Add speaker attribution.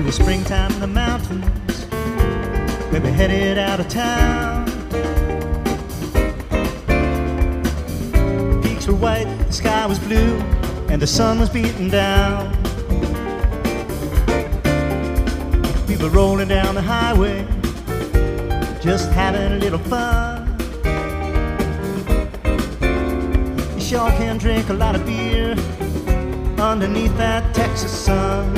Speaker 1: was springtime in the mountains, we were headed out of town. Peaks were white, the sky was blue, and the sun was beating down. We were rolling down the highway, just having a little fun. You sure can drink a lot of beer underneath that Texas sun.